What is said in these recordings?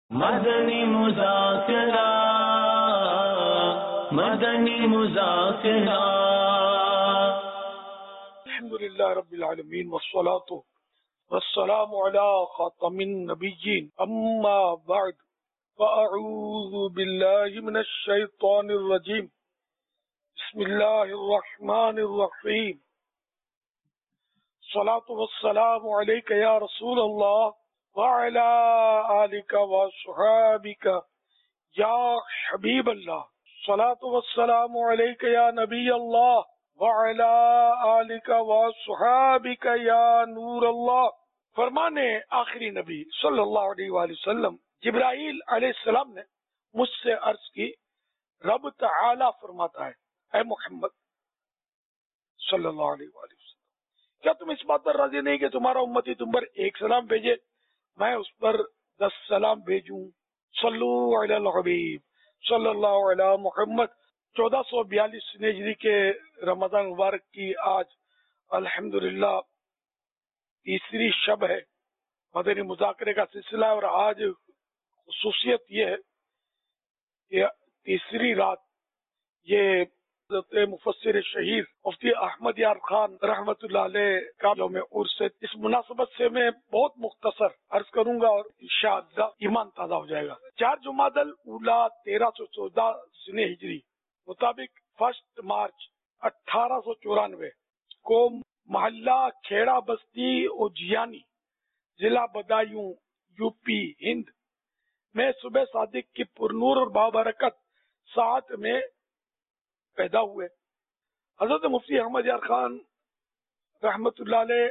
مدنی مذاکرہ مدنی مذاکرہ الحمدللہ رب العالمین والصلاة والسلام علی خاتم النبیین اما بعد فاعوذ باللہ من الشیطان الرجیم بسم اللہ الرحمن الرحیم الصلاة والسلام علیک یا رسول اللہ وعلی آلک وصحابک یا حبیب اللہ الصلاة والسلام علیک یا نبی اللہ وعلی آلک وصحابک یا نور اللہ۔ فرمانے آخری نبی صلی اللہ علیہ وآلہ وسلم جبرائیل علیہ السلام نے مجھ سے عرض کی، رب تعالی فرماتا ہے، اے محمد صلی اللہ علیہ وآلہ وسلم، کیا تم اس بات پر راضی نہیں کہ تمہارا امتی تم پر ایک سلام بھیجے، میں اس پر 10 سلام بھیجوں؟ صلو علی الحبیب صلی اللہ علی محمد۔ 1442 ہجری کے رمضان مبارک کی آج الحمدللہ تیسری شب ہے، مدنی مذاکرے کا سلسلہ، اور آج خصوصیت یہ ہے کہ تیسری رات یہ حضرت مفسر شہیر مفتی احمد یار خان رحمت اللہ علیہ کا یوم عرس ہے۔ اس مناسبت سے میں بہت مختصر عرض کروں گا اور انشاءاللہ ایمان تازہ ہو جائے گا۔ 4 جمادی الاولیٰ 1314 سنہ ہجری مطابق 1 مارچ 1894 کو محلہ کھیڑا بستی اوجیانی ضلع بدایوں یوپی ہند میں صبح صادق کی پرنور اور بابرکت ساعت میں پیدا ہوئے۔ حضرت مفتی احمد یار خان رحمت اللہ علیہ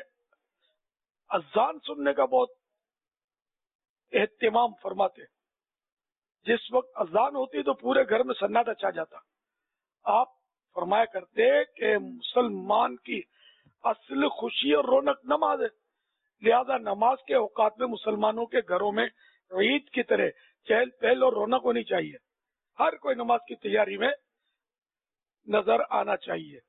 اذان سننے کا بہت اہتمام فرماتے۔ جس وقت اذان ہوتی تو پورے گھر میں سناٹا چھا جاتا۔ آپ فرمایا کرتے کہ مسلمان کی اصل خوشی اور رونق نماز ہے، لہذا نماز کے اوقات میں مسلمانوں کے گھروں میں عید کی طرح چہل پہل اور رونق ہونی چاہیے۔ ہر کوئی نماز کی تیاری میں نظر آنا چاہیے۔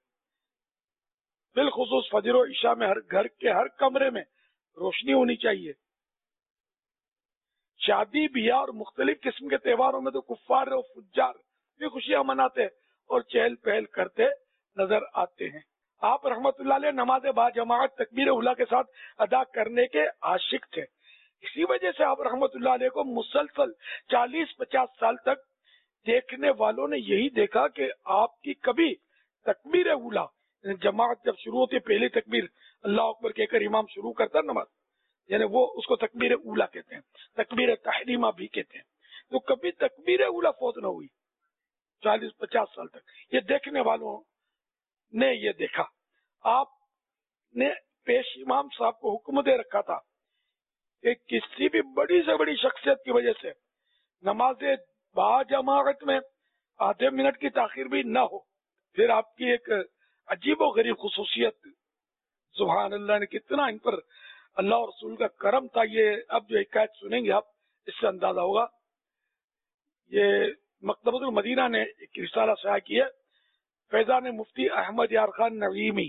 بالخصوص فجر و عشاء میں گھر کے ہر کمرے میں روشنی ہونی چاہیے۔ شادی بیاہ اور مختلف قسم کے تہواروں میں تو کفار اور فجار بھی خوشیاں مناتے اور چہل پہل کرتے نظر آتے ہیں۔ آپ رحمت اللہ علیہ نماز با جماعت تکبیر اولیٰ کے ساتھ ادا کرنے کے عاشق تھے۔ اسی وجہ سے آپ رحمت اللہ علیہ کو مسلسل 40-50 سال تک دیکھنے والوں نے یہی دیکھا کہ آپ کی کبھی تکبیر اولیٰ، جماعت جب شروع ہوتی پہلی تکبیر اللہ اکبر کہہ کر امام شروع کرتا نماز، یعنی وہ اس کو تکبیر اولیٰ کہتے ہیں، تکبیر تحریمہ بھی کہتے ہیں، تو کبھی تکبیر اولیٰ فوت نہ ہوئی 40-50 سال تک۔ یہ دیکھنے والوں نے یہ دیکھا۔ آپ نے پیش امام صاحب کو حکم دے رکھا تھا کہ کسی بھی بڑی سے بڑی شخصیت کی وجہ سے نماز با جماعت میں آدھے منٹ کی تاخیر بھی نہ ہو۔ پھر آپ کی ایک عجیب و غریب خصوصیت، سبحان اللہ نے کتنا ان پر اللہ اور رسول کا کرم تھا، یہ اب جو حکایت سنیں گے آپ اس سے اندازہ ہوگا۔ یہ مکتبۃ المدینہ نے ایک رسالہ شائع کی ہے، فیضان مفتی احمد یار خان نعیمی،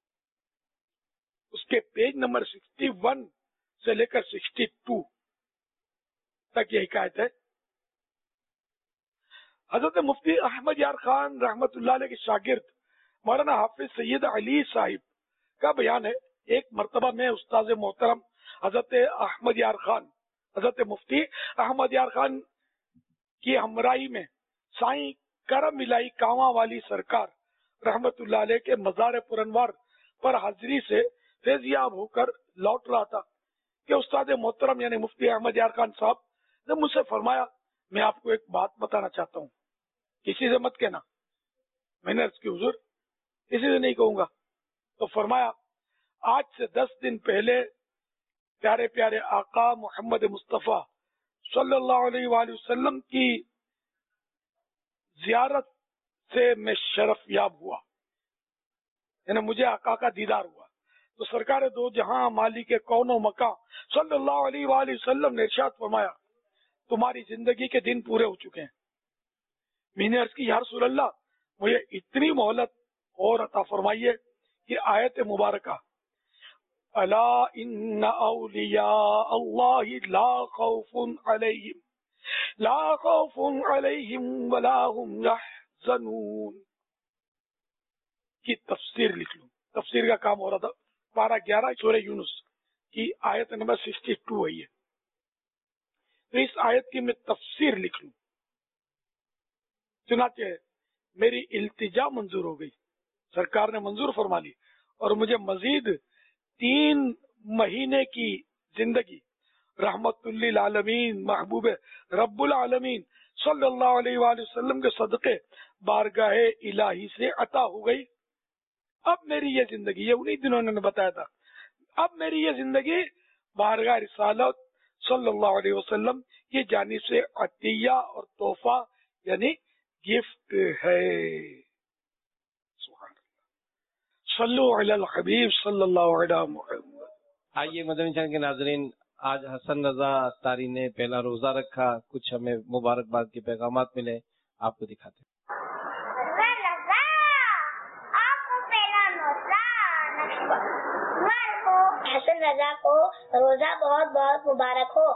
اس کے پیج نمبر 61 سے لے کر 62 تک یہ حکایت ہے۔ حضرت مفتی احمد یار خان رحمت اللہ علیہ کے شاگرد مولانا حافظ سید علی صاحب کا بیان ہے، ایک مرتبہ میں استاد محترم حضرت احمد یار خان، حضرت مفتی احمد یار خان کی ہمراہی میں سائیں کرم الہی کانواں والی سرکار رحمت اللہ علیہ کے مزار پرانوار پر حاضری سے فیضیاب ہو کر لوٹ رہا تھا کہ استاد محترم یعنی مفتی احمد یار خان صاحب نے مجھ سے فرمایا، میں آپ کو ایک بات بتانا چاہتا ہوں، کسی سے مت کہنا۔ میں نے عرض کی حضور کسی سے نہیں کہوں گا۔ تو فرمایا، آج سے 10 دن پہلے پیارے پیارے آقا محمد مصطفیٰ صلی اللہ علیہ وآلہ وسلم کی زیارت سے میں شرف یاب ہوا، یعنی مجھے آقا کا دیدار ہوا۔ تو سرکار دو جہاں مالک کون و مکان صلی اللہ علیہ وآلہ وسلم نے ارشاد فرمایا، تمہاری زندگی کے دن پورے ہو چکے ہیں۔ میں نے عرض کی، یا رسول اللہ مجھے اتنی مہلت اور عطا فرمائیے کہ آیت مبارکہ الا ان اولیاء اللہ لا خوف علیہم لا خوف علیہم ولا هم يحزنون کی تفسیر لکھ لوں. تفسیر کا کام ہو رہا تھا. پارہ 11 سورہ یونس کی آیت نمبر 62 ہے. تو اس آیت کی میں تفسیر لکھ لوں. چنانچہ میری التجا منظور ہو گئی، سرکار نے منظور فرما لی، اور مجھے مزید 3 مہینے کی زندگی رحمت للعالمین محبوب رب العالمین صلی اللہ علیہ وآلہ وسلم کے صدقے بارگاہ الہی سے عطا ہو گئی. اب میری یہ زندگی، یہ انہی دنوں نے بتایا تھا، اب میری یہ زندگی بارگاہ رسالت صلی اللہ علیہ وسلم کی جانب سے عطیہ اور تحفہ یعنی گفٹ ہے. سبحان اللہ. صلو علی الحبیب صلی اللہ علیہ محمد. آئیے مدنی چینل کے ناظرین، آج حسن رضا اختاری نے پہلا روزہ رکھا، کچھ ہمیں مبارکباد کے پیغامات ملے، آپ کو دکھاتے ہیں. حسن رضا کو روزہ بہت بہت مبارک ہو.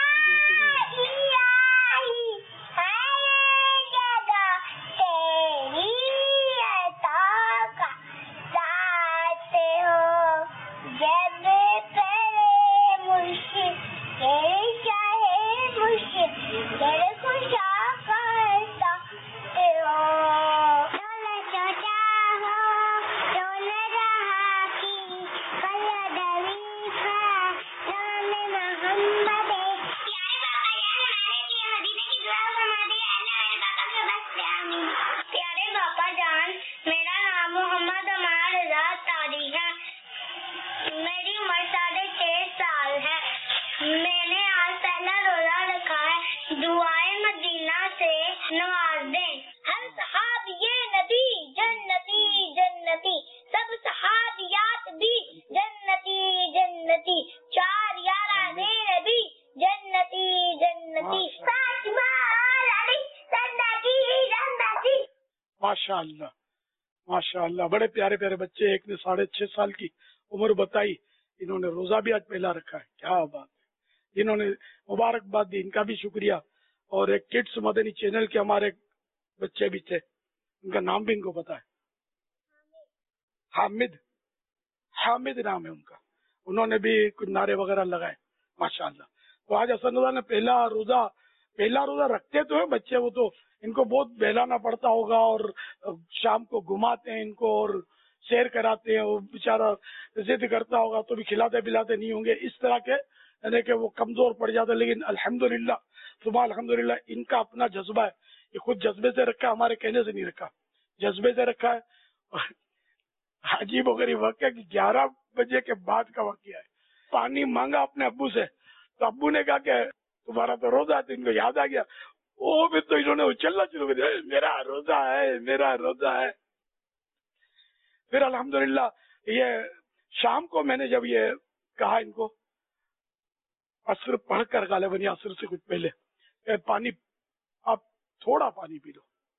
ماشاء اللہ ماشاء اللہ، بڑے پیارے پیارے بچے. ایک نے 6.5 سال کی عمر بتائی، انہوں نے روزہ بھی آج پہلا رکھا ہے. کیا بات ہے، جنہوں نے مبارکباد دی ان کا بھی شکریہ. اور ایک کڈس مدنی چینل کے ہمارے بچے بھی تھے، ان کا نام بھی ان کو پتا ہے، حامد نام ہے ان کا. انہوں نے بھی کچھ نعرے وغیرہ لگائے ماشاء اللہ. تو آج حسن اللہ نے پہلا روزہ رکھتے تو ہیں بچے، وہ تو ان کو بہت بہلانا پڑتا ہوگا، اور شام کو گھماتے ہیں ان کو اور سیر کراتے ہیں. وہ بیچارہ ضد کرتا ہوگا تو بھی کھلاتے پلاتے نہیں ہوں گے، اس طرح کے یعنی کہ وہ کمزور پڑ جاتا ہے. لیکن الحمدللہ صبح الحمدللہ ان کا اپنا جذبہ ہے، یہ خود جذبے سے رکھا، ہمارے کہنے سے نہیں رکھا، جذبے سے رکھا ہے. عجیب و غریب واقعہ کہ 11 بجے کے بعد کا واقعہ ہے. پانی مانگا اپنے ابو سے، تو ابو نے کہا کہ تمہارا تو روزہ ہے. تو ان کو یاد آ گیا، وہ بھی تو انہوں نے اچھلنا شروع کر دیا، میرا روزہ ہے میرا روزہ ہے. پھر الحمدللہ یہ شام کو میں نے جب یہ کہا ان کو عصر پڑھ کر غالباً عصر سے کچھ پہلے کہ پانی، آپ تھوڑا پانی پی لو.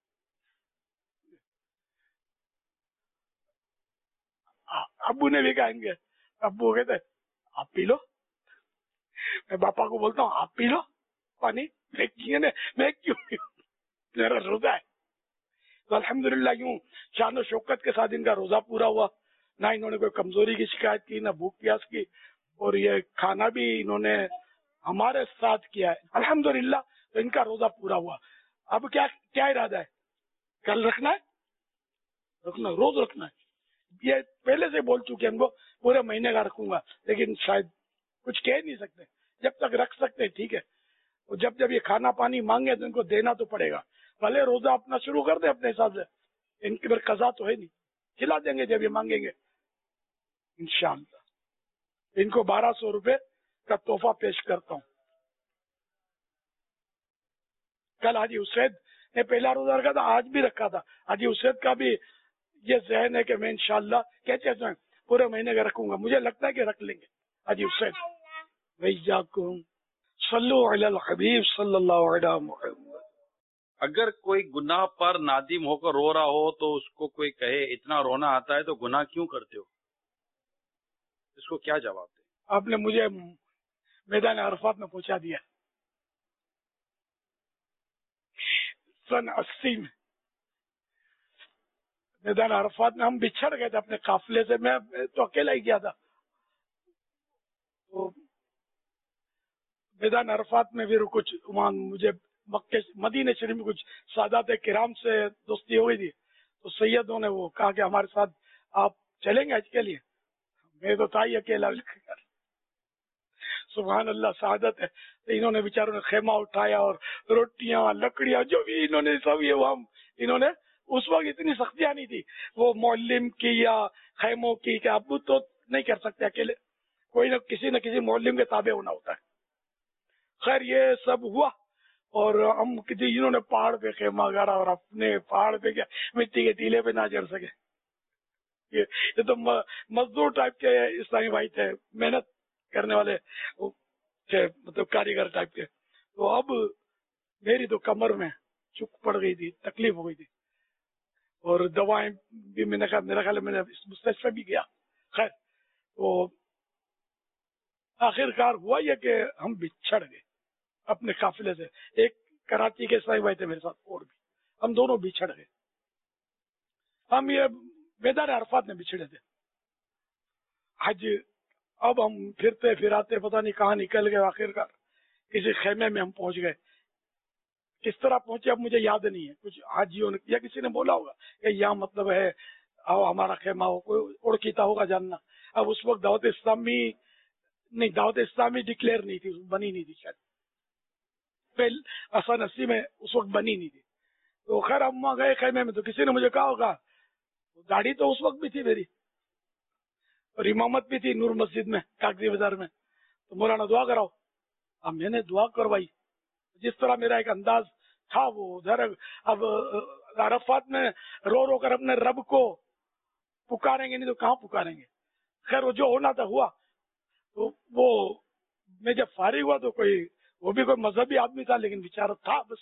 ابو نے بھی کہیں گے، ابو کہتے آپ پی لو. میں باپا کو بولتا ہوں آپ پی لو پانی، میں کیوں پیوں، میرا روزہ ہے. تو الحمدللہ یوں شان و شوکت کے ساتھ ان کا روزہ پورا ہوا. نہ انہوں نے کوئی کمزوری کی شکایت کی، نہ بھوک پیاس کی، اور یہ کھانا بھی انہوں نے ہمارے ساتھ کیا ہے الحمدللہ. تو ان کا روزہ پورا ہوا. اب کیا ارادہ ہے؟ کل رکھنا ہے، روز رکھنا ہے. یہ پہلے سے بول چکے ہم کو پورے مہینے کا رکھوں گا، لیکن شاید کچھ کہہ نہیں سکتے. جب تک رکھ سکتے ٹھیک ہے، اور جب یہ کھانا پانی مانگے تو ان کو دینا تو پڑے گا. بھلے روزہ اپنا شروع کر دیں اپنے حساب سے، ان کی پھر قضا تو ہے نہیں، کھلا دیں گے جب یہ مانگیں گے انشاءاللہ. ان کو 1200 روپے کا تحفہ پیش کرتا ہوں. کل حاجی اسید نے پہلا روزہ رکھا تھا، آج بھی رکھا تھا. حاجی اسید کا بھی یہ ذہن ہے کہ میں انشاءاللہ کہتے ہیں پورے مہینے کا رکھوں گا. مجھے لگتا ہے کہ رکھ لیں گے حاجی اسید. وَإِيَّاكُمْ صلوا علی الحبیب صلی اللہ علیہ محمد. اگر کوئی گناہ پر نادم ہو کر رو رہا ہو تو اس کو کوئی کہے اتنا رونا آتا ہے تو گناہ کیوں کرتے ہو، اس کو کیا جواب دیں؟ آپ نے مجھے میدان عرفات میں پہنچا دیا. سن 80 میں میدان عرفات میں ہم بچھڑ گئے تھے اپنے قافلے سے. میں تو اکیلا ہی گیا تھا. تو میدان عرفات میں پھر کچھ وہاں مجھے مدینہ شریف میں کچھ سادات کرام سے دوستی ہو گئی تھی. تو سیدوں نے وہ کہا کہ ہمارے ساتھ آپ چلیں گے حج کے لیے. میں تو تھا ہی اکیلا. سبحان اللہ سعادت ہے. تو انہوں نے بیچاروں نے خیمہ اٹھایا اور روٹیاں لکڑیاں جو بھی انہوں نے سب یہ انہوں نے اس وقت اتنی سختیاں نہیں تھی وہ معلم کی یا خیموں کی کہ اب تو نہیں کر سکتے اکیلے, کوئی نہ کسی معلم کے تابع ہونا ہوتا ہے. خیر یہ سب ہوا اور ہم انہوں نے پہاڑ پہ خیمہ گاڑا اور اپنے پہاڑ پہ کیا مٹی کے ٹیلے پہ نہ چڑھ سکے. یہ تو مزدور ٹائپ کے اسلامی بھائی تھے, محنت کرنے والے تھے, مطلب کاریگر ٹائپ کے. تو اب میری تو کمر میں چک پڑ گئی تھی, تکلیف ہو گئی تھی اور دوائیں بھی میں نے کہا میرا خیال ہے میں نے مستشفى بھی گیا. خیر تو آخر کار ہوا یہ کہ ہم بچھڑ گئے اپنے قافلے سے. ایک کراچی کے اسلامی بھائی تھے میرے ساتھ اور بھی, ہم دونوں بچھڑ گئے. ہم یہ میدان عرفات میں بچھڑے تھے. حج اب ہم پھرتے پھراتے پتہ نہیں کہاں نکل گئے. آخر کار کسی خیمے میں ہم پہنچ گئے. کس طرح پہنچے اب مجھے یاد نہیں ہے. کچھ حاجیوں نے یا کسی نے بولا ہوگا کہ یہاں مطلب ہے ہمارا خیمہ ہو, کوئی اڑکیتا ہوگا جاننا. اب اس وقت دعوت اسلامی ڈکلیئر نہیں تھی, بنی نہیں تھی شاید. پہلے 80 میں اس وقت بنی نہیں تھی. تو خیر ہم وہاں گئے خیمے میں. تو کسی نے مجھے کہا ہوگا, گاڑی تو اس وقت بھی تھی میری اور امامت بھی تھی نور مسجد میں کاغذی بازار میں. تو مولانا دعا کراؤ. اب میں نے دعا کروائی. جس طرح میرا ایک انداز تھا وہ ادھر اب عرفات میں رو رو کر اپنے رب کو پکاریں گے نہیں تو کہاں پکاریں گے. خیر وہ جو ہونا تھا ہوا. تو وہ میں جب فارغ ہوا تو وہ بھی کوئی مذہبی آدمی تھا لیکن بیچارہ تھا بس.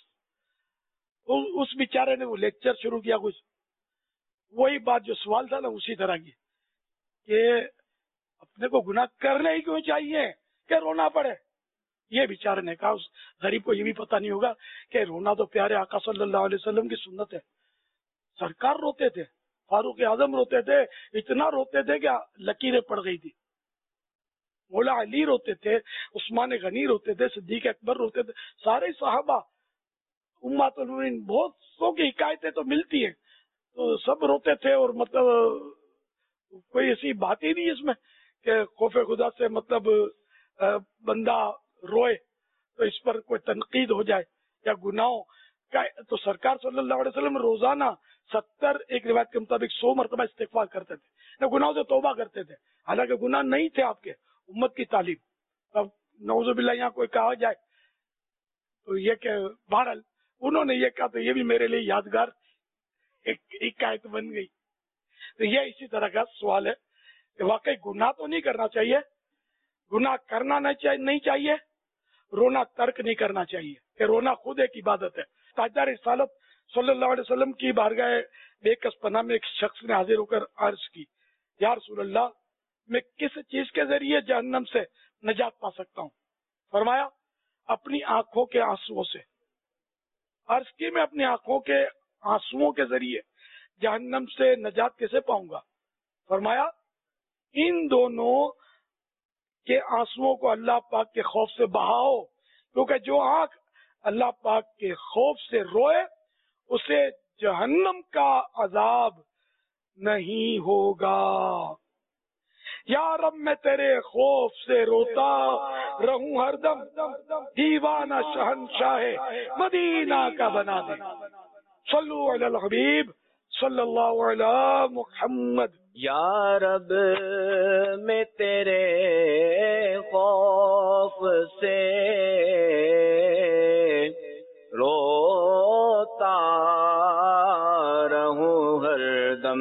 اس بیچارے نے وہ لیکچر شروع کیا کچھ وہی بات جو سوال تھا نا اسی طرح کی کہ اپنے کو گناہ کرنے ہی کیوں چاہیے کہ رونا پڑے. یہ بیچارے نے کہا. اس غریب کو یہ بھی پتہ نہیں ہوگا کہ رونا تو پیارے آقا صلی اللہ علیہ وسلم کی سنت ہے. سرکار روتے تھے, فاروق اعظم روتے تھے, اتنا روتے تھے کہ لکیریں پڑ گئی تھی. مولا علی روتے تھے, عثمان غنی روتے تھے, صدیق اکبر روتے تھے, سارے صحابہ امت المؤمنین بہت سو کی حکایتیں تو ملتی ہیں. تو سب روتے تھے اور مطلب کوئی ایسی بات ہی نہیں اس میں کہ خوف خدا سے مطلب بندہ روئے تو اس پر کوئی تنقید ہو جائے یا گناہوں کا. تو سرکار صلی اللہ علیہ وسلم روزانہ 70 ایک روایت کے مطابق 100 مرتبہ استغفار کرتے تھے, گناہوں سے توبہ کرتے تھے. حالانکہ گناہ نہیں تھے آپ کے, امت کی تعلیم. اب نعوذ باللہ یہاں کوئی کہا جائے تو یہ کہ بہرحال انہوں نے یہ کہا تو یہ بھی میرے لیے یادگار ایک حکایت بن گئی. تو یہ اسی طرح کا سوال ہے کہ واقعی گناہ تو نہیں کرنا چاہیے, گناہ کرنا نہیں چاہیے, رونا ترک نہیں کرنا چاہیے کہ رونا خود ایک عبادت ہے. تاجدار رسالت صلی اللہ علیہ وسلم کی بارگاہ بے کس پناہ میں ایک شخص نے حاضر ہو کر عرض کی, یا رسول اللہ میں کس چیز کے ذریعے جہنم سے نجات پا سکتا ہوں؟ فرمایا اپنی آنکھوں کے آنسوؤں سے. عرض کی میں اپنی آنکھوں کے آنسوؤں کے ذریعے جہنم سے نجات کیسے پاؤں گا؟ فرمایا ان دونوں کے آنسوؤں کو اللہ پاک کے خوف سے بہاؤ, کیونکہ جو آنکھ اللہ پاک کے خوف سے روئے اسے جہنم کا عذاب نہیں ہوگا. یا رب میں تیرے خوف سے روتا رہوں ہر دم, دیوانہ شہنشاہ مدینہ کا بنا دے. صلو علی الحبیب صلی اللہ علی محمد. یا رب میں تیرے خوف سے روتا رہوں ہر دم,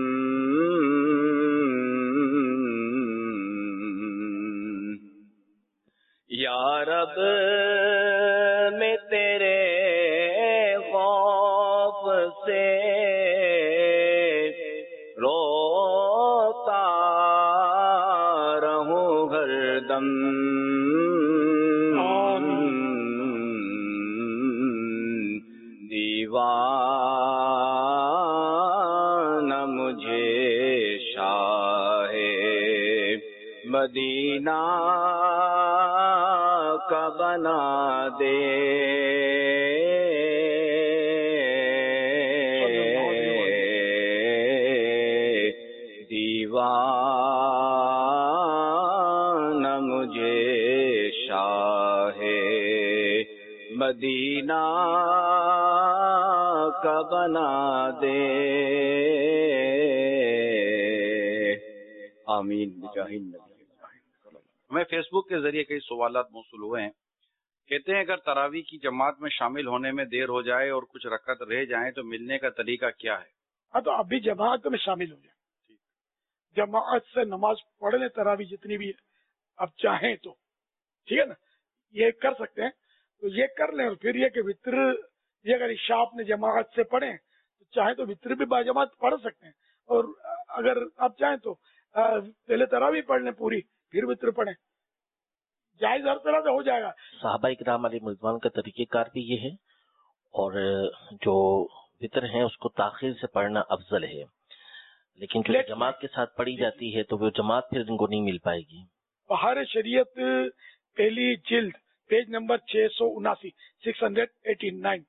یا رب میں تیرے خوف سے روتا رہوں ہر دم, دیوانہ مجھے شاہ مدینہ کا بنا دے، دیوانہ مجھے شاہ مدینہ کا بنا دے، آمین بجاہ النبی۔ ہمیں فیس بک کے ذریعے کئی سوالات موصول ہوئے ہیں۔ کہتے ہیں اگر تراویح کی جماعت میں شامل ہونے میں دیر ہو جائے اور کچھ رکعت رہ جائیں تو ملنے کا طریقہ کیا ہے؟ ہاں تو ابھی جماعت میں شامل ہو جائیں، جماعت سے نماز پڑھ لیں، تراویح جتنی بھی ہے اب چاہیں تو، ٹھیک ہے نا، یہ کر سکتے ہیں تو یہ کر لیں، اور پھر یہ کہ وطر یہ اگر عشاء نے جماعت سے پڑھیں تو چاہیں تو وطر بھی باجماعت پڑھ سکتے ہیں، اور اگر آپ چاہیں تو پہلے تراویح پڑھ لیں پوری پھر وطر پڑھیں، جائز ہر طرح سے ہو جائے گا۔ صحابہ کرام علیہ رضوان کا طریقہ کار بھی یہ ہے، اور جو وطر ہیں اس کو تاخیر سے پڑھنا افضل ہے، لیکن جو جماعت کے ساتھ پڑھی جاتی ہے تو وہ جماعت پھر ان کو نہیں مل پائے گی۔ بہار شریعت پہلی جلد پیج نمبر 679 689،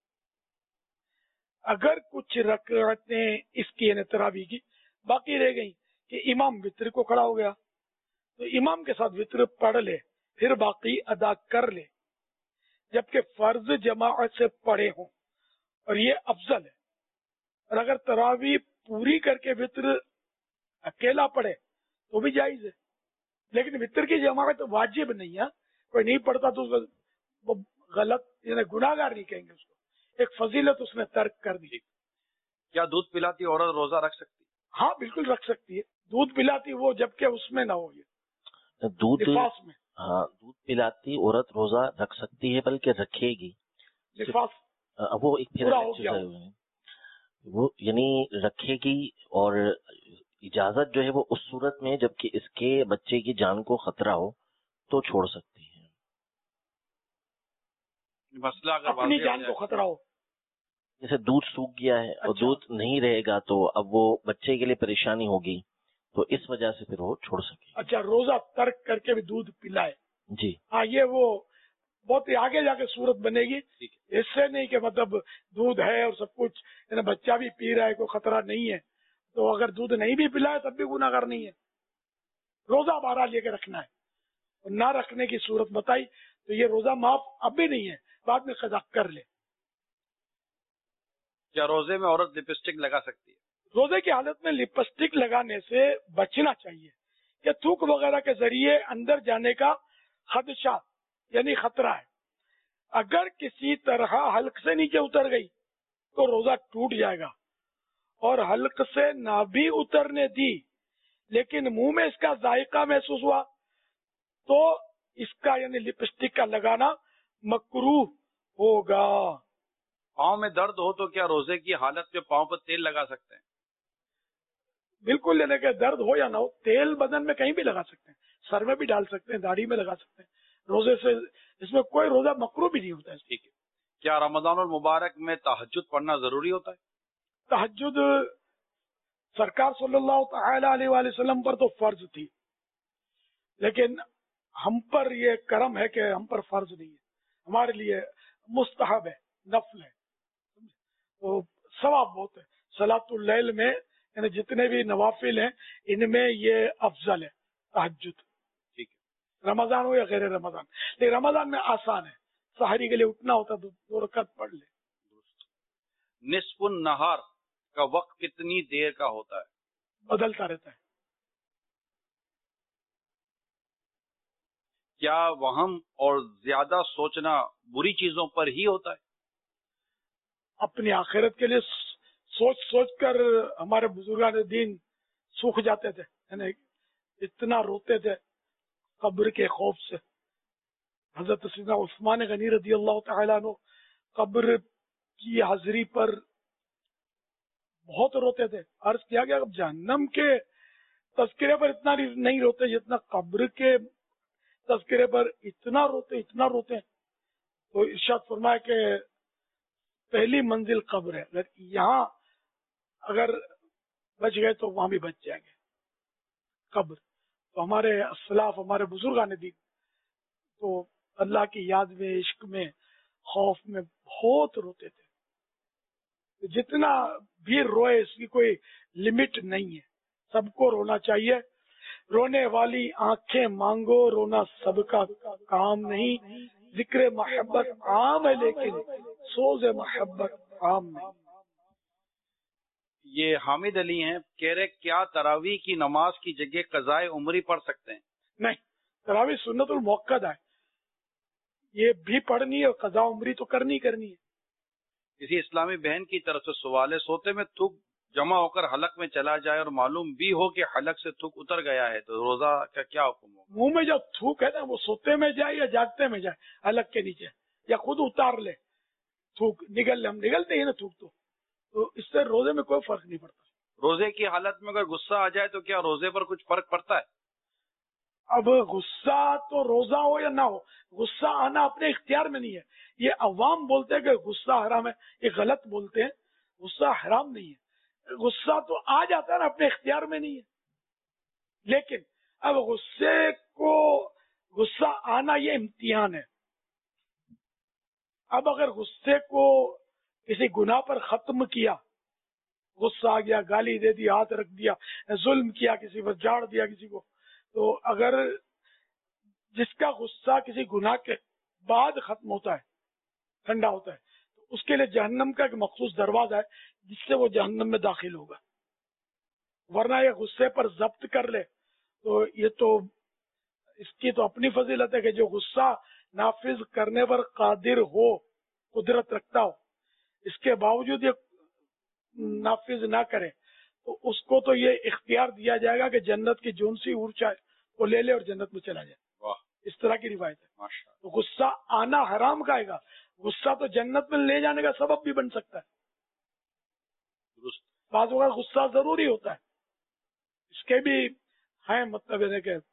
اگر کچھ رکعتیں اس کی یعنی تراویح کی باقی رہ گئی کہ امام وطر کو کھڑا ہو گیا تو امام کے ساتھ وطر پڑھ لے پھر باقی ادا کر لے، جبکہ فرض جماعت سے پڑھے ہوں، اور یہ افضل ہے۔ اور اگر تراویح پوری کر کے وطر اکیلا پڑھے تو بھی جائز ہے، لیکن وطر کی جماعت واجب نہیں ہے، کوئی نہیں پڑھتا تو اس کو غلط یعنی گناہ گار نہیں کہیں گے، اس کو ایک فضیلت اس نے ترک کر دی۔ کیا دودھ پلاتی عورت روزہ رکھ سکتی؟ ہاں بالکل رکھ سکتی ہے، دودھ پلاتی وہ جبکہ اس میں نہ ہو، یہ دودھ نفاس میں، ہاں دودھ پلاتی عورت روزہ رکھ سکتی ہے، بلکہ رکھے گی، نفاس وہ ایک پھر پورا ہو گیا وہ یعنی رکھے گی، اور اجازت جو ہے وہ اس صورت میں جبکہ اس کے بچے کی جان کو خطرہ ہو تو چھوڑ سکتی ہے۔ مسئلہ اگر اپنی واضح جان ہو کو جائے، خطرہ ہو، جیسے دودھ سوکھ گیا ہے اور اچھا، دودھ نہیں رہے گا تو اب وہ بچے کے لیے پریشانی ہوگی، تو اس وجہ سے پھر وہ چھوڑ سکے۔ اچھا روزہ ترک کر کے بھی دودھ پلائے، جی ہاں یہ وہ بہت ہی آگے جا کے صورت بنے گی، اس سے نہیں کہ مطلب دودھ ہے اور سب کچھ یعنی بچہ بھی پی رہا ہے کوئی خطرہ نہیں ہے، تو اگر دودھ نہیں بھی پلائے تب بھی گناہ گار نہیں ہے، روزہ بارہ لے کے رکھنا ہے، اور نہ رکھنے کی صورت بتائی تو یہ روزہ معاف اب بھی نہیں ہے، بعد میں قضا کر لے۔ کیا روزے میں عورت لپسٹک لگا سکتی ہے؟ روزے کی حالت میں لپسٹک لگانے سے بچنا چاہیے، کہ تھوک وغیرہ کے ذریعے اندر جانے کا خدشہ یعنی خطرہ ہے، اگر کسی طرح حلق سے نیچے اتر گئی تو روزہ ٹوٹ جائے گا، اور حلق سے نہ بھی اترنے دی لیکن منہ میں اس کا ذائقہ محسوس ہوا تو اس کا یعنی لپسٹک کا لگانا مکروہ ہوگا۔ پاؤں میں درد ہو تو کیا روزے کی حالت میں پاؤں پر تیل لگا سکتے ہیں؟ بالکل، یعنی کہ درد ہو یا نہ ہو تیل بدن میں کہیں بھی لگا سکتے ہیں، سر میں بھی ڈال سکتے ہیں، داڑھی میں لگا سکتے ہیں، روزے سے اس میں کوئی روزہ مکروہ بھی نہیں ہوتا ہے۔ ٹھیک ہے، کیا رمضان المبارک میں تہجد پڑھنا ضروری ہوتا ہے؟ تہجد سرکار صلی اللہ تعالی علیہ وآلہ وسلم پر تو فرض تھی، لیکن ہم پر یہ کرم ہے کہ ہم پر فرض نہیں ہے، ہمارے لیے مستحب ہے، نفل ہے، تو ثواب بہت ہے۔ صلاۃ اللیل میں یعنی جتنے بھی نوافل ہیں ان میں یہ افضل ہے تہجد، ٹھیک ہے، رمضان ہو یا غیر رمضان، لیکن رمضان میں آسان ہے، سحری کے لیے اٹھنا ہوتا تو 2 رکعت پڑھ لے۔ نصف النہار کا وقت کتنی دیر کا ہوتا ہے؟ بدلتا رہتا ہے۔ کیا وہم اور زیادہ سوچنا بری چیزوں پر ہی ہوتا ہے؟ اپنی آخرت کے لیے سوچ سوچ کر ہمارے بزرگان دین سوکھ جاتے تھے، یعنی اتنا روتے تھے قبر کے خوف سے۔ حضرت سیدنا عثمان غنی رضی اللہ تعالیٰ عنہ قبر کی حاضری پر بہت روتے تھے، عرض کیا گیا اب جہنم کے تذکرے پر اتنا نہیں روتے جتنا قبر کے تذکرے پر اتنا روتے تو ارشاد فرمایا کہ پہلی منزل قبر ہے. اگر یہاں اگر بچ گئے تو وہاں بھی بچ جائیں گے. قبر تو ہمارے اسلاف، ہمارے بزرگان دین تو اللہ کی یاد میں، عشق میں، خوف میں بہت روتے تھے. جتنا بھی روئے اس کی کوئی لمٹ نہیں ہے، سب کو رونا چاہیے. رونے والی آنکھیں مانگو، رونا سب کا کام نہیں. ذکر محبت عام ہے لیکن سوز محبت عام نہیں. یہ حامد علی ہیں، کہہ رہے کیا تراویح کی نماز کی جگہ قضائے عمری پڑھ سکتے ہیں؟ نہیں، تراویح سنت المؤکد ہے، یہ بھی پڑھنی ہے اور قضا عمری تو کرنی ہے. کسی اسلامی بہن کی طرف سے سوال ہے، سوتے میں تھوک جمع ہو کر حلق میں چلا جائے اور معلوم بھی ہو کہ حلق سے تھوک اتر گیا ہے تو روزہ کا کیا حکم ہوگا؟ منہ میں جو تھوک ہے نا وہ سوتے میں جائے یا جاگتے میں جائے حلق کے نیچے، یا خود اتار لے تھوک نگل لے. ہم نگلتے ہیں نا تھوک تو اس سے روزے میں کوئی فرق نہیں پڑتا. روزے کی حالت میں اگر غصہ آ جائے تو کیا روزے پر کچھ فرق پڑتا ہے؟ اب غصہ تو روزہ ہو یا نہ ہو، غصہ آنا اپنے اختیار میں نہیں ہے. یہ عوام بولتے ہیں کہ غصہ حرام ہے، یہ غلط بولتے ہیں. غصہ حرام نہیں ہے، غصہ تو آ جاتا ہے نا، اپنے اختیار میں نہیں ہے. لیکن اب غصہ آنا یہ امتحان ہے. اب اگر غصے کو کسی گناہ پر ختم کیا، غصہ آ گیا، گالی دے دی، ہاتھ رکھ دیا، ظلم کیا کسی پر، جاڑ دیا کسی کو، تو اگر جس کا غصہ کسی گناہ کے بعد ختم ہوتا ہے، ٹھنڈا ہوتا ہے، تو اس کے لیے جہنم کا ایک مخصوص دروازہ ہے جس سے وہ جہنم میں داخل ہوگا. ورنہ یہ غصے پر ضبط کر لے تو یہ تو اس کی تو اپنی فضیلت ہے کہ جو غصہ نافذ کرنے پر قادر ہو، قدرت رکھتا ہو، اس کے باوجود یہ نافذ نہ کرے تو اس کو تو یہ اختیار دیا جائے گا کہ جنت کی جون سی اونچا ہے وہ لے لے اور جنت میں چلا جائے. اس طرح کی روایت ہے. تو غصہ آنا حرام کہے گا، غصہ تو جنت میں لے جانے کا سبب بھی بن سکتا ہے. بعض اوقات غصہ ضروری ہوتا ہے، اس کے بھی ہیں مطلب ہے کہ.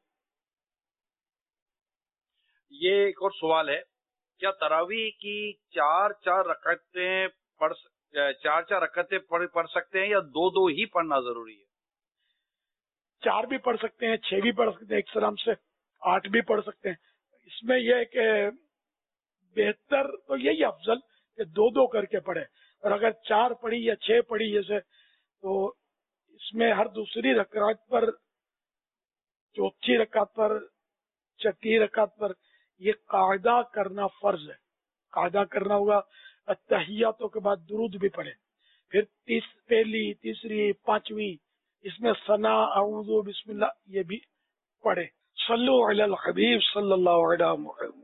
یہ ایک اور سوال ہے، کیا تراویح کی چار رکعتیں پڑھ سکتے ہیں یا دو ہی پڑھنا ضروری ہے؟ 4 بھی پڑھ سکتے ہیں، 6 بھی پڑھ سکتے ہیں، ایک سلام سے 8 بھی پڑھ سکتے ہیں. اس میں یہ ہے کہ بہتر تو یہی افضل کہ 2 کر کے پڑھے. اور اگر 4 پڑھی یا 6 پڑھی جیسے، تو اس میں ہر دوسری رکعت پر، چوتھی رکعت پر، چھٹی رکعت پر یہ قاعدہ کرنا فرض ہے. قاعدہ کرنا ہوگا، التحیاتوں کے بعد درود بھی پڑھے، پھر پہلی، تیسری، پانچویں اس میں ثنا، اعوذ، بسم اللہ یہ بھی پڑھے. صلو علی الحبیب صلی اللہ علیہ محمد.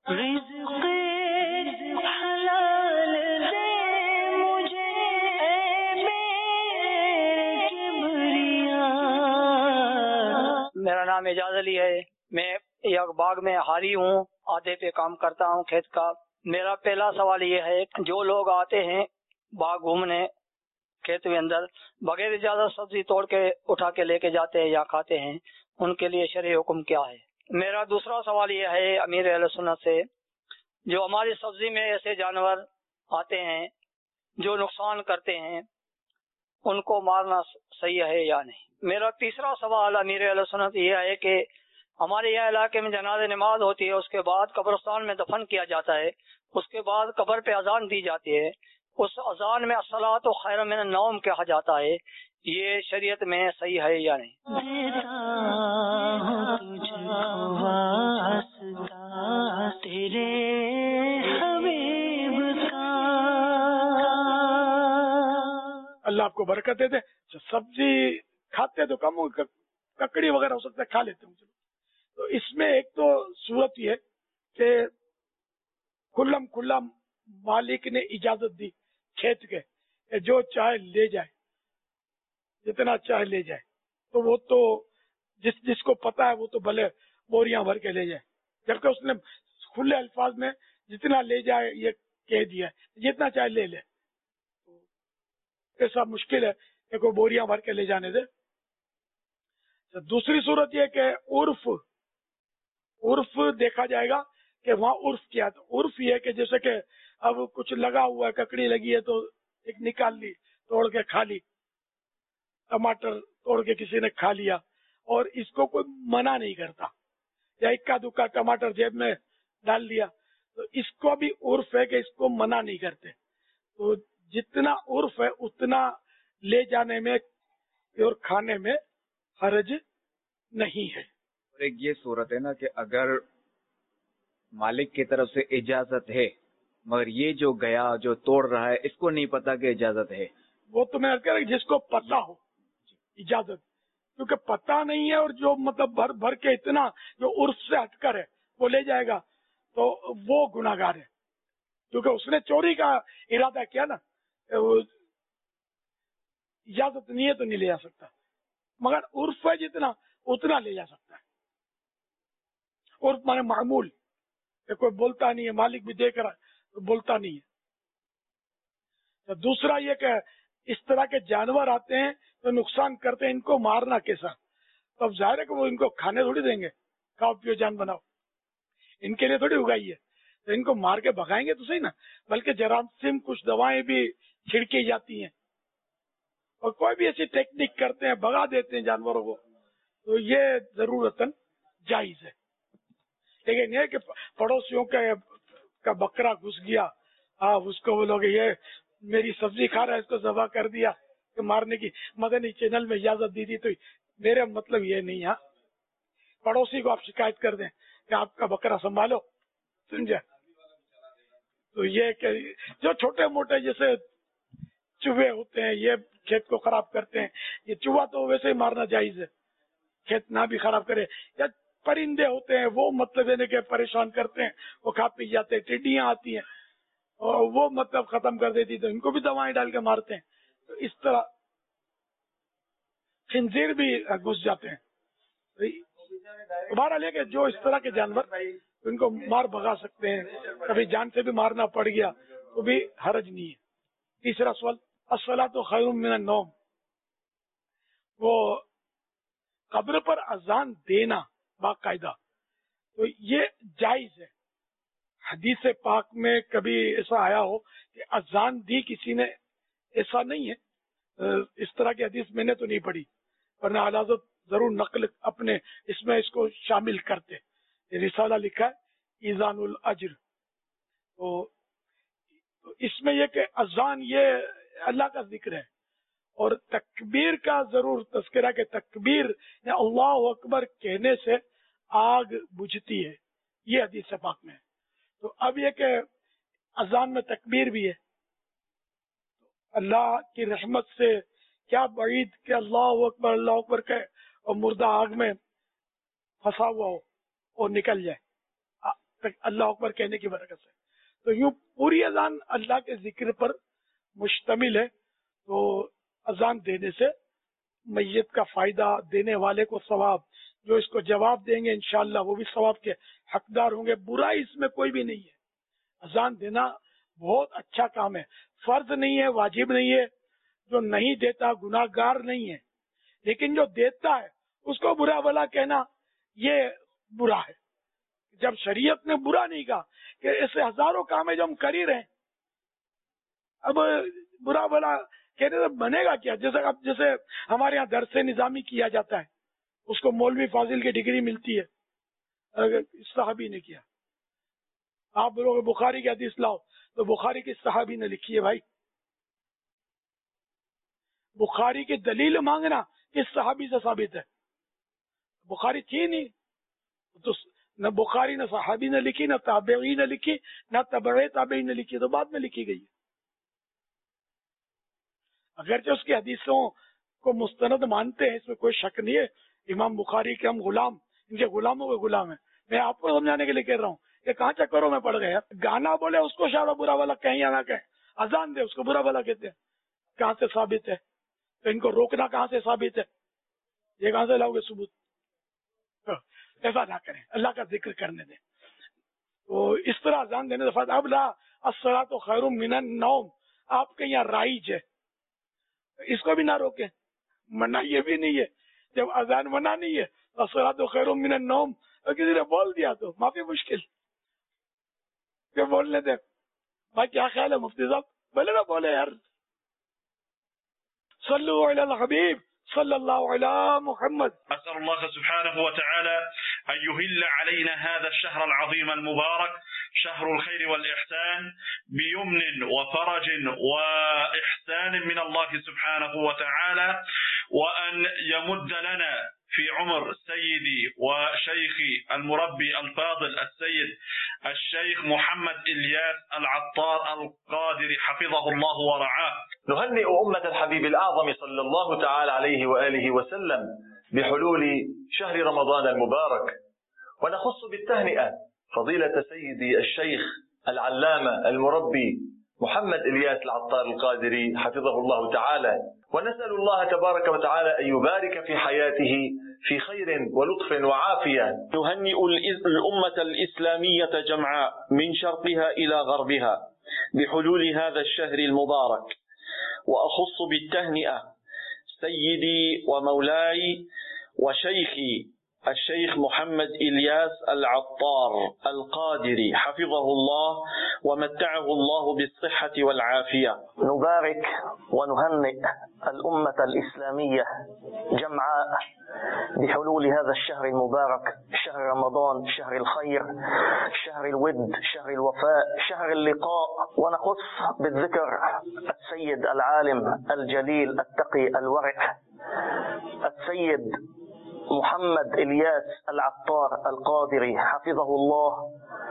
میرا نام اعجاز علی ہے، میں یک باغ میں حالی ہوں، آدھے پہ کام کرتا ہوں کھیت کا. میرا پہلا سوال یہ ہے، جو لوگ آتے ہیں باغ گھومنے کھیت میں اندر بغیر اجازت سبزی توڑ کے اٹھا کے لے کے جاتے ہیں یا کھاتے ہیں، ان کے لیے شرعی حکم کیا ہے؟ میرا دوسرا سوال یہ ہے امیر اہل سنت سے، جو ہماری سبزی میں ایسے جانور آتے ہیں جو نقصان کرتے ہیں، ان کو مارنا صحیح ہے یا نہیں؟ میرا تیسرا سوال امیر اہل سنت یہ ہے کہ ہمارے یہاں علاقے میں جنازہ نماز ہوتی ہے، اس کے بعد قبرستان میں دفن کیا جاتا ہے، اس کے بعد قبر پہ اذان دی جاتی ہے، اس اذان میں الصلاۃ خیر من النوم کہا جاتا ہے، یہ شریعت میں صحیح ہے یا نہیں؟ اللہ آپ کو برکت دے دے. سبزی کھاتے تو کم ہو، ککڑی وغیرہ ہو سکتا ہے کھا لیتے ہوں. تو اس میں ایک تو صورت یہ ہے کہ کھلا مالک نے اجازت دی کھیت کے کہ جو چاہے لے جائے، جتنا چاہے لے جائے، تو وہ تو جس کو پتا ہے وہ تو بھلے بوریاں بھر کے لے جائے، جبکہ اس نے کھلے الفاظ میں جتنا لے جائے یہ کہہ دیا ہے، جتنا چاہے لے لے. ایسا مشکل ہے کہ کوئی بوریاں بھر کے لے جانے دے. دوسری صورت یہ کہ عرف دیکھا جائے گا کہ وہاں عرف کیا. تو عرف یہ کہ جیسے کہ اب کچھ لگا ہوا ہے، ککڑی لگی ہے تو ایک نکال لی، توڑ کے کھا لی، ٹماٹر توڑ کے کسی نے کھا لیا، اور اس کو کوئی منع نہیں کرتا، یا اکا دکا ٹماٹر جیب میں ڈال دیا، تو اس کو بھی عرف ہے کہ اس کو منع نہیں کرتے. تو جتنا عرف ہے اتنا لے جانے میں اور کھانے میں حرج نہیں ہے. اور ایک یہ صورت ہے نا کہ اگر مالک کی طرف سے اجازت ہے مگر یہ جو گیا جو توڑ رہا ہے اس کو نہیں پتا کہ اجازت ہے، وہ تو میں کہہ رہا جس کو پتا ہو اجازت، کیونکہ پتا نہیں ہے اور جو مطلب بھر بھر کے اتنا جو عرف سے ہٹ کر ہے وہ لے جائے گا تو وہ گناہگار ہے، کیونکہ اس نے چوری کا ارادہ کیا نا. اجازت نہیں ہے تو نہیں لے جا سکتا، مگر عرف ہے جتنا اتنا لے جا سکتا ہے. عرف مانے معمول کہ کوئی بولتا نہیں ہے، مالک بھی دیکھ رہا ہے تو بولتا نہیں ہے. دوسرا یہ کہ اس طرح کے جانور آتے ہیں تو نقصان کرتے ہیں، ان کو مارنا کیسا؟ تو اب ظاہر ہے کہ وہ ان کو کھانے تھوڑی دیں گے، کھاؤ پیو جان بناؤ، ان کے لیے تھوڑی اگائی ہے، تو ان کو مار کے بھگائیں گے تو صحیح نا. بلکہ جراثیم کچھ دوائیں بھی چھڑکی جاتی ہیں اور کوئی بھی ایسی ٹیکنیک کرتے ہیں، بھگا دیتے ہیں جانوروں کو، تو یہ ضرورتاً جائز ہے. لیکن یہ کہ پڑوسیوں کا بکرا گھس گیا، اس کو بولو گے یہ میری سبزی کھا رہا ہے، اس کو ذبح کر دیا کہ مارنے کی مدنی چینل میں اجازت دی تھی، تو میرا مطلب یہ نہیں ہے. پڑوسی کو آپ شکایت کر دیں کہ آپ کا بکرا سنبھالو، سمجھا. تو یہ کہ جو چھوٹے موٹے جیسے چوہے ہوتے ہیں یہ کھیت کو خراب کرتے ہیں، یہ چوہا تو ویسے ہی مارنا جائز ہے، کھیت نہ بھی خراب کرے. یا پرندے ہوتے ہیں وہ مطلب یعنی کہ پریشان کرتے ہیں، وہ کھا پی جاتے ہیں. ٹڈیاں آتی ہیں اور وہ مطلب ختم کر دیتی، تو ان کو بھی دوائیں ڈال کے مارتے ہیں. تو اس طرح خنزیر بھی گھس جاتے ہیں. بہرحال یہ کہ جو اس طرح کے جانور ان کو مار بھگا سکتے ہیں، کبھی جان سے بھی مارنا پڑ گیا تو بھی حرج نہیں ہے. تیسرا سوال، الصلاۃ خیر من النوم، وہ قبر پر اذان دینا باقاعدہ تو یہ جائز ہے. حدیث پاک میں کبھی ایسا آیا ہو کہ اذان دی کسی نے، ایسا نہیں ہے. اس طرح کی حدیث میں نے تو نہیں پڑھی، ورنہ حضرت ضرور نقل اپنے اس کو شامل کرتے. رسالہ لکھا ہے ایزان الاجر. تو اس میں یہ کہ اذان یہ اللہ کا ذکر ہے، اور تکبیر کا ضرور تذکرہ کہ تکبیر یا اللہ اکبر کہنے سے آگ بجھتی ہے، یہ حدیث پاک میں ہے. تو اب یہ کہ اذان میں تکبیر بھی ہے، اللہ کی رحمت سے کیا بعید کہ اللہ اکبر کہے اور مردہ آگ میں پھنسا ہوا ہو اور نکل جائے اللہ اکبر کہنے کی برکت سے. تو یوں پوری اذان اللہ کے ذکر پر مشتمل ہے. تو اذان دینے سے میت کا فائدہ، دینے والے کو ثواب، جو اس کو جواب دیں گے انشاءاللہ وہ بھی ثواب کے حقدار ہوں گے. برائی اس میں کوئی بھی نہیں ہے. اذان دینا بہت اچھا کام ہے، فرض نہیں ہے، واجب نہیں ہے. جو نہیں دیتا گناہ گار نہیں ہے، لیکن جو دیتا ہے اس کو برا بھلا کہنا یہ برا ہے. جب شریعت نے برا نہیں کہا کہ ایسے ہزاروں کام ہے جو ہم کر ہی رہے ہیں، اب برا بھلا کہنے سے بنے گا کیا؟ جیسے ہمارے یہاں درس نظامی کیا جاتا ہے، اس کو مولوی فاضل کی ڈگری ملتی ہے، صحابی نے کیا. آپ بولو بخاری کی حدیث لاؤ تو بخاری کی صحابی نے لکھی ہے. بھائی بخاری کی دلیل مانگنا کس صحابی سے ثابت ہے؟ بخاری تھی نہیں تو نہ بخاری نہ صحابی نے لکھی، نہ تابعی نے لکھی، نہ تبع تابعی نے لکھی، تو بعد میں لکھی گئی ہے. اگرچہ اس کی حدیثوں کو مستند مانتے ہیں، اس میں کوئی شک نہیں ہے. امام بخاری کے ہم غلام، ان کے غلاموں کے غلام ہیں. میں آپ کو سمجھانے کے لیے کہہ رہا ہوں کہ کہاں چکروں میں پڑ گئے. گانا بولے اس کو شاید برا بھلا کہیں یا نہ کہیں، اذان دے اس کو برا بھلا کہتے ہیں. کہاں سے ثابت ہے؟ تو ان کو روکنا کہاں سے ثابت ہے؟ یہ کہاں سے لاؤ گے ثبوت؟ ایسا نہ کریں، اللہ کا ذکر کرنے دیں. تو اس طرح اذان دینے سے اب لا الصلاۃ خیر من النوم آپ کے یہاں رائج ہے، اس کو بھی نہ روکیں. منع یہ بھی نہیں ہے، جب اذان منع نہیں ہے الصلاۃ خیر من النوم، اور کسی نے بول دیا تو معافی مشکل کہ بولنے دیں. بھائی کیا خیال ہے مفتی صاحب؟ بولے نا بولے یار. صلو علی الحبیب صلی اللہ علی محمد. أسأل الله سبحانه وتعالى أن يهل علينا هذا الشهر العظيم المبارك شهر الخير والإحسان بيمن وفرج وإحسان من الله سبحانه وتعالى، وأن يمد لنا في عمر سيدي وشيخي المربي الفاضل السيد الشيخ محمد إلياس العطار القادري حفظه الله ورعاه. نهنئ أمة الحبيب الأعظم صلى الله تعالى عليه وآله وسلم بحلول شهر رمضان المبارك، ونخص بالتهنئة فضيلة سيدي الشيخ العلامة المربي محمد إلياس العطار القادري حفظه الله تعالى، ونسأل الله تبارك وتعالى أن يبارك في حياته في خير ولطف وعافية. نهنئ الأمة الإسلامية جمعاء من شرقها إلى غربها بحلول هذا الشهر المبارك، وأخص بالتهنئة سيدي ومولاي وشيخي الشيخ محمد إلياس العطار القادري حفظه الله ومتعه الله بالصحة والعافية. نبارك ونهنئ الأمة الإسلامية جمعاء بحلول هذا الشهر المبارك، شهر رمضان، شهر الخير، شهر الود، شهر الوفاء، شهر اللقاء. ونخص بالذكر السيد العالم الجليل التقي الورع السيد محمد إلياس العطار القادري حفظه الله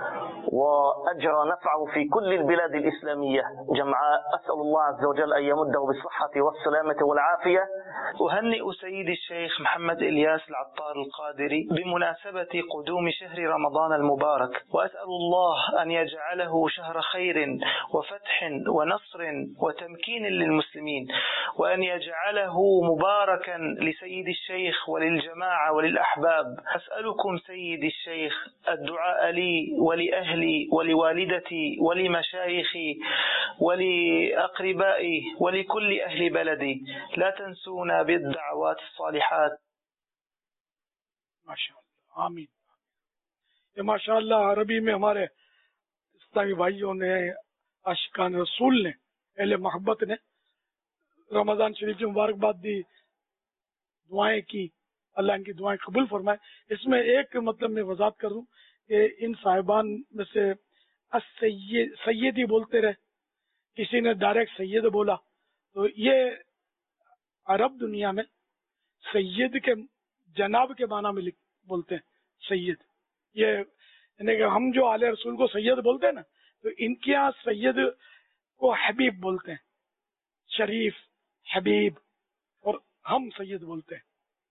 وأجرى نفعه في كل البلاد الإسلامية جمعاء. أسأل الله عز وجل أن يمده بالصحة والسلامة والعافية. أهنئ سيدي الشيخ محمد إلياس العطار القادري بمناسبة قدوم شهر رمضان المبارك، وأسأل الله أن يجعله شهر خير وفتح ونصر وتمكين للمسلمين، وأن يجعله مباركا لسيد الشيخ وللجماعة وللأحباب. أسألكم سيدي الشيخ الدعاء لي ولأهلي ولوالدتي ولمشايخي ولأقربائي ولكل أهل بلدي، لا تنسونا بالدعوات الصالحات. ماشاءاللہ آمین. یہ ماشاءاللہ عربی میں ہمارے اسلامی بھائیوں نے، عاشقان رسول نے، اہل محبت نے رمضان شریف کی مبارکباد دی، دعائیں کی، اللہ ان کی دعائیں قبول فرمائے. اس میں ایک مطلب میں وضاحت کروں کہ ان صاحبان میں سے سیدی بولتے رہے، کسی نے ڈائریکٹ سید بولا، تو یہ عرب دنیا میں سید کے جناب کے معنی میں بولتے ہیں سید. یہ یعنی کہ ہم جو آل رسول کو سید بولتے ہیں نا، تو ان کے یہاں سید کو حبیب بولتے ہیں، شریف حبیب، اور ہم سید بولتے ہیں.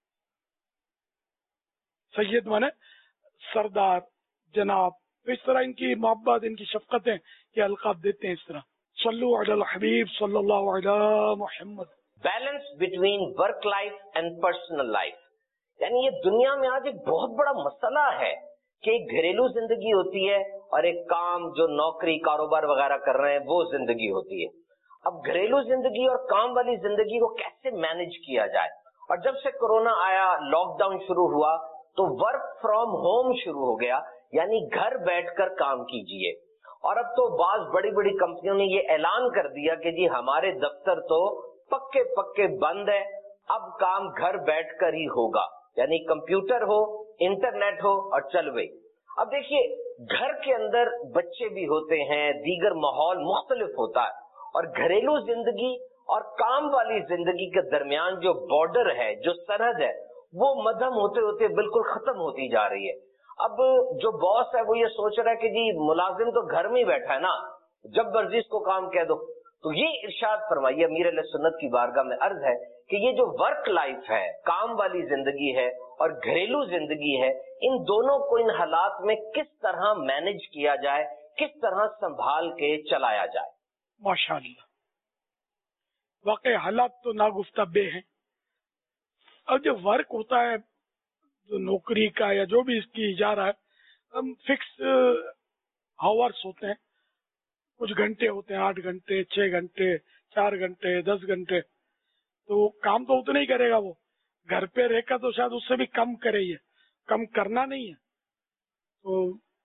سید مانے سردار، جناب. تو اس طرح ان کی محبت، ان کی شفقتیں کے القاب دیتے ہیں اس طرح. صلو علی الحبیب صلی اللہ علی محمد. Balance between work life and personal life, یعنی یہ دنیا میں آج ایک بہت بڑا مسئلہ ہے کہ ایک گھریلو زندگی ہوتی ہے اور ایک کام جو نوکری کاروبار وغیرہ کر رہے ہیں وہ زندگی ہوتی ہے. اب گھریلو زندگی اور کام والی زندگی کو کیسے مینج کیا جائے؟ اور جب سے کورونا آیا، لاک ڈاؤن شروع ہوا، تو ورک فرام ہوم شروع ہو گیا، یعنی گھر بیٹھ کر کام کیجئے. اور اب تو بعض بڑی بڑی کمپنیوں نے یہ اعلان کر دیا کہ جی ہمارے دفتر تو پکے بند ہے، اب کام گھر بیٹھ کر ہی ہوگا، یعنی کمپیوٹر ہو، انٹرنیٹ ہو اور چل گئی. اب دیکھیے گھر کے اندر بچے بھی ہوتے ہیں، دیگر ماحول مختلف ہوتا ہے، اور گھریلو زندگی اور کام والی زندگی کے درمیان جو بارڈر ہے، جو سرحد ہے، وہ مدھم ہوتے ہوتے بالکل ختم ہوتی جا رہی ہے. اب جو باس ہے وہ یہ سوچ رہا ہے کہ جی ملازم تو گھر میں ہی بیٹھا ہے نا، جب مرضی اس کو کام کہہ دو. تو یہ ارشاد فرمائیے، امیر اہل سنت کی بارگاہ میں عرض ہے کہ یہ جو ورک لائف ہے، کام والی زندگی ہے اور گھریلو زندگی ہے، ان دونوں کو ان حالات میں کس طرح مینج کیا جائے، کس طرح سنبھال کے چلایا جائے. ماشاءاللہ واقعی حالات تو ناگفتہ بے ہیں. اب جو ورک ہوتا ہے، جو نوکری کا یا جو بھی اس کی جا رہا ہے، ہم فکس ہاورس ہوتے ہیں، کچھ گھنٹے ہوتے ہیں، 8 گھنٹے، 6 گھنٹے، 4 گھنٹے، 10 گھنٹے. تو کام تو اتنا ہی کرے گا. وہ گھر پہ رہ کر تو شاید اس سے بھی کم کرے، یہ کم کرنا نہیں ہے. تو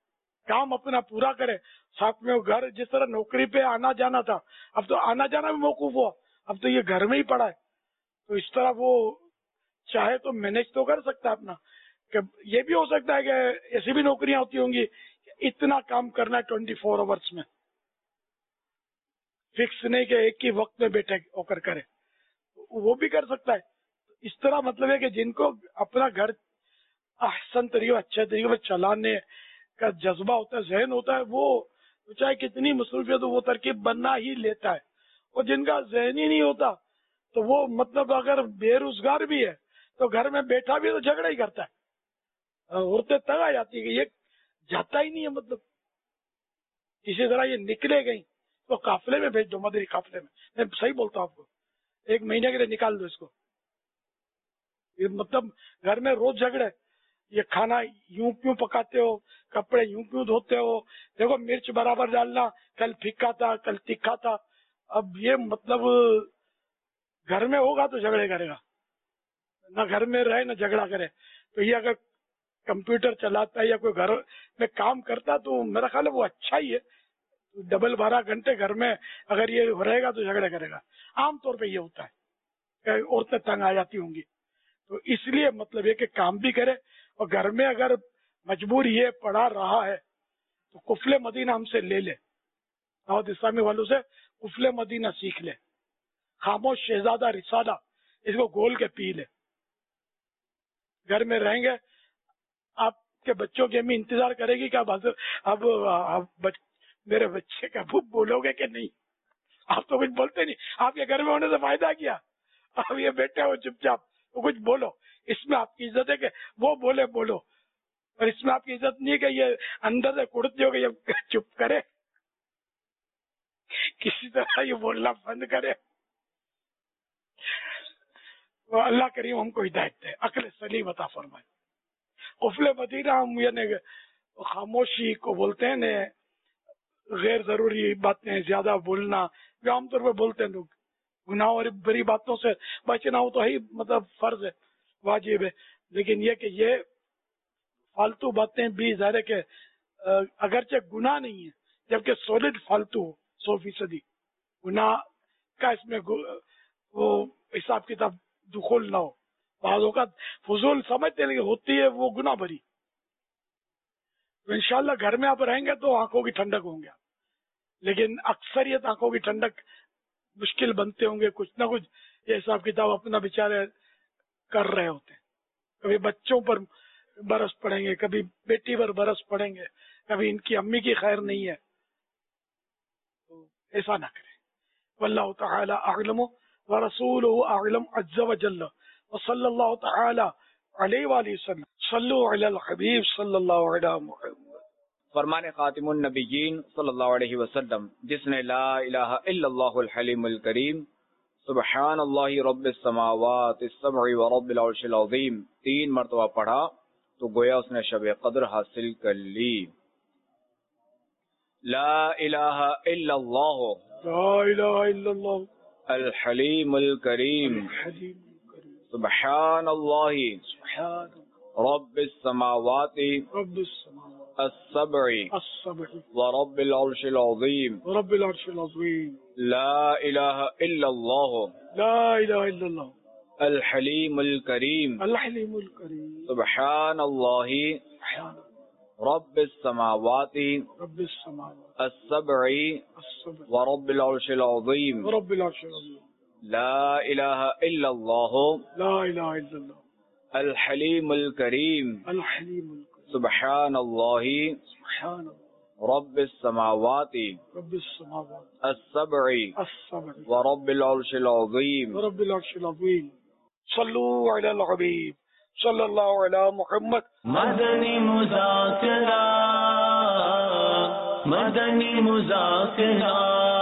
काम अपना पूरा करे, साथ में वो घर, जिस तरह नौकरी पे आना जाना था अब तो आना जाना भी मौकूफ हुआ, अब तो ये घर में ही पड़ा है। तो इस तरह वो चाहे तो मैनेज तो कर सकता है अपना। कि ये भी हो सकता है कि ऐसी भी नौकरियां होती होंगी इतना काम करना है 24 आवर्स में, फिक्स नहीं कि एक ही वक्त में बैठे होकर करे, वो भी कर सकता है। इस तरह मतलब है कि जिनको अपना घर अहसन तरीके अच्छे तरीके से चलाने का जज्बा होता है, जहन होता है, वो चाहे कितनी मसरूफियत हो वो तरकीब बनना ही लेता है। और जिनका जहन ही नहीं होता तो वो मतलब अगर बेरोजगार भी है तो घर में बैठा भी तो झगड़ा ही करता है। औरतें तंग आ जाती है कि ये जाता ही नहीं है, मतलब इसी तरह ये निकले गई तो काफिले में भेज दो, मदरी काफिले में। मैं सही बोलता हूँ आपको, 1 महीने के लिए निकाल दो इसको। ये मतलब घर में रोज झगड़े, ये खाना यूं क्यों पकाते हो, कपड़े यूं क्यों धोते हो, देखो मिर्च बराबर डालना, कल फीका था कल तीखा था। अब ये मतलब घर में होगा तो झगड़े करेगा, ना घर में रहे ना झगड़ा करे। तो ये अगर कंप्यूटर चलाता है या कोई घर में काम करता तो मेरा ख्याल है वो अच्छा ही है। डबल 12 घंटे घर में अगर ये रहेगा तो झगड़े करेगा। आमतौर पे ये होता है, औरतें तंग आ जाती होंगी। तो इसलिए मतलब ये कि काम भी करे, और घर में अगर मजबूर ये पड़ा रहा है तो कुफले मदीना हमसे ले ले, दावत इस्लामी वालों से कुफले मदीना सीख ले, खामोश शहजादा रिसाला इसको गोल के पी ले। घर में रहेंगे, आपके बच्चों की अम्मी इंतजार करेगी कि अब मेरे बच्चे का अबू बोलोगे कि नहीं। आप तो कुछ बोलते नहीं, आपके घर में होने से फायदा क्या। अब ये बैठे हो चुपचाप, तो कुछ बोलो, इसमें आपकी इज्जत है कि वो बोले बोलो, और इसमें आपकी इज्जत नहीं है कि ये अंदर से कुड़ते हो कि ये चुप करे, किसी तरह ये बोलना बंद करे। वो अल्लाह करीम हमको हिदायत दे, अक्ल सलीम अता फरमाए। कुफले मदीना हम यानी खामोशी को बोलते हैं ने, गैर जरूरी बातें ज्यादा बोलना जो आमतौर पर बोलते हैं लोग, गुनाह और बुरी बातों से बचना हो तो ही मतलब फर्ज है, वाजिब है। लेकिन ये कि ये फालतू बातें भी ज़ाहिर है कि अगरचे गुनाह नहीं है, जबकि सॉलिड फालतू हो 100% गुनाह का इसमें वो हिसाब किताब दुखोल ना हो। बाज़ों का फजूल समझते लेकिन होती है वो गुनाह भरी। तो इंशाल्लाह घर में आप रहेंगे तो आंखों की ठंडक होंगे, लेकिन अक्सरियत आंखों की ठंडक मुश्किल बनते होंगे। कुछ ना कुछ ये हिसाब किताब अपना बेचारे कर रहे होते हैं। कभी बच्चों पर बरस पड़ेंगे, कभी बेटी पर बरस पड़ेंगे, कभी इनकी अम्मी की खैर नहीं है। तो ऐसा ना करें। वल्लाहु तआला अअलम व रसूलुहु अअलम अज़्ज़ व जल्ल व सल्लल्लाहु तआला अलैहि व सल्लम सल्लु अलल हबीब सल्लल्लाहु अलैहि मुहम्मद। फरमाने खातिमुन नबिय्यीन सल्लल्लाहु अलैहि वसल्लम, जिसने ला इलाहा इल्लल्लाहुल हलीमुल करीम सुब्हानल्लाहि रब्बिस समावाति सब'i व रब्बिल अर्शिल अज़ीम 3 मरतबा पढ़ा तो गोया उसने शब कद्र हासिल कर ली। ला इलाहा इल्लल्लाह अल हलीमुल करीम सुब्हानल्लाहि रब्बिस समावाति السبع ورب العرش العظيم لا إله إلا الله الحليم الكريم سبحان الله رب السماوات السبع ورب العرش العظيم لا إله إلا الله الحليم الكريم سبحان الله رب السماوات السبع ورب العرش العظيم صلوا على الحبيب صلى الله على محمد. مدنی مذاکرہ